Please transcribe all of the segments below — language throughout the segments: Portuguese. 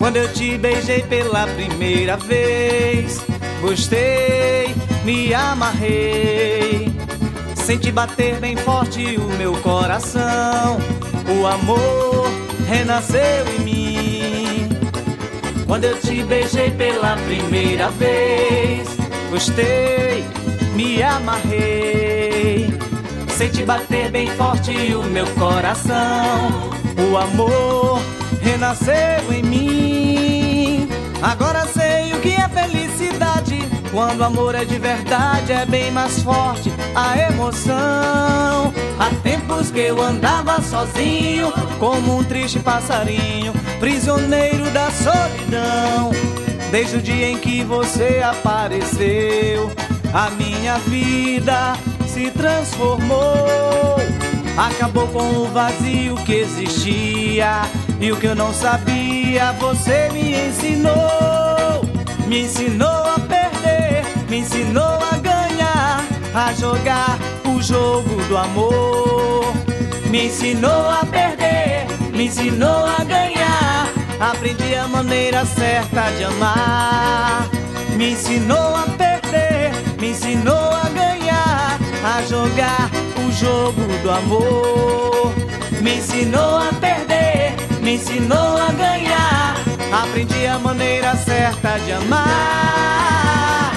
Quando eu te beijei pela primeira vez, gostei, me amarrei. Senti bater bem forte o meu coração, o amor renasceu em mim. Quando eu te beijei pela primeira vez, gostei, me amarrei. Senti bater bem forte o meu coração, o amor renasceu em mim. Agora sei o que é felicidade, quando o amor é de verdade, é bem mais forte a emoção. Há tempos que eu andava sozinho, como um triste passarinho, prisioneiro da solidão. Desde o dia em que você apareceu, a minha vida se transformou. Acabou com o vazio que existia, e o que eu não sabia você me ensinou. Me ensinou a perder, me ensinou a ganhar, a jogar o jogo do amor. Me ensinou a perder, me ensinou a ganhar, aprendi a maneira certa de amar. Me ensinou a perder, me ensinou a ganhar, a jogar o jogo do amor. Me ensinou a perder, me ensinou a ganhar, aprendi a maneira certa de amar.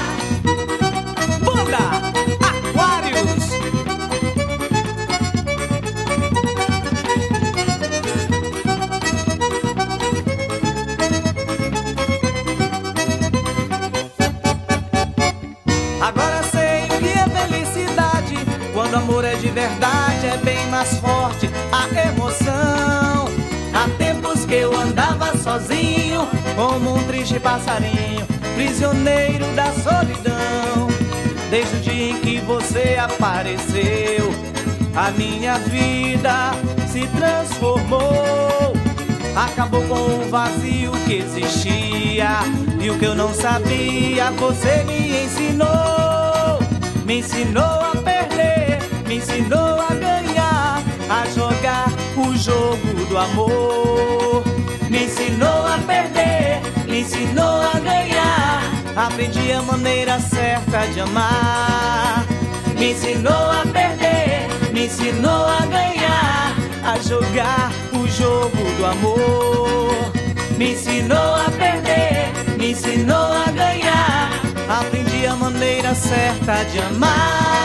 Banda Aquários. Agora sei o que é felicidade, quando o amor é de verdade, é bem mais forte a emoção. Há tempos que eu andava sozinho, como um triste passarinho, prisioneiro da solidão. Desde o dia em que você apareceu, a minha vida se transformou. Acabou com o vazio que existia, e o que eu não sabia você me ensinou. Me ensinou a perder, me ensinou a ganhar, a jogar o jogo do amor. Me ensinou a perder, me ensinou a ganhar, aprendi a maneira certa de amar. Me ensinou a perder, me ensinou a ganhar, a jogar o jogo do amor. Me ensinou a perder, me ensinou a ganhar, aprendi a maneira certa de amar.